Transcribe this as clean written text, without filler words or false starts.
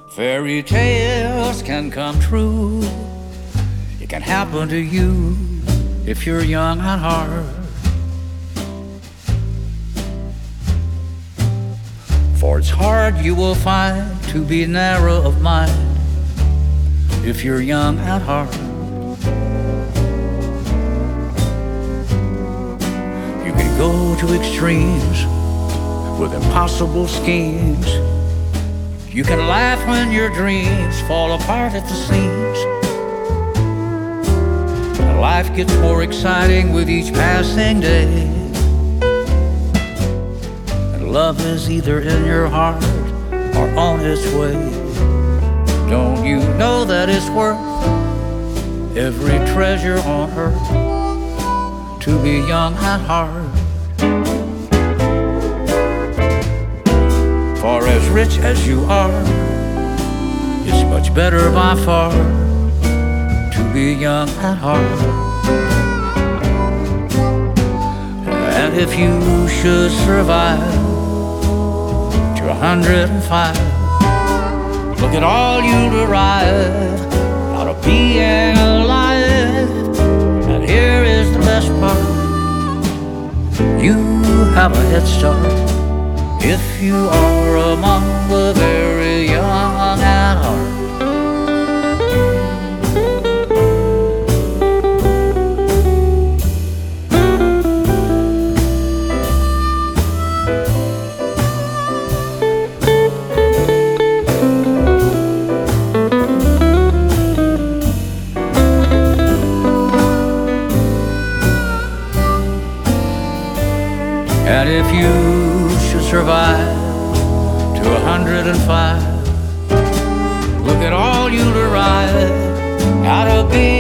Fairy tales can come true. It can happen to you if you're young at heart. For it's hard, you will find, to be narrow of mind if you're young at heart. You can go to extremes with impossible schemes. You can laugh when your dreams fall apart at the seams. And life gets more exciting with each passing day. And love is either in your heart or on its way. Don't you know that it's worth every treasure on earth to be young at heart? For as rich as you are, it's much better by far to be young at heart. And if you should survive to 105, look at all you derive out of being alive. And here is the best part: you have a head start if you are among the very young at heart. And if you should survive to 105, look at all you derive out of being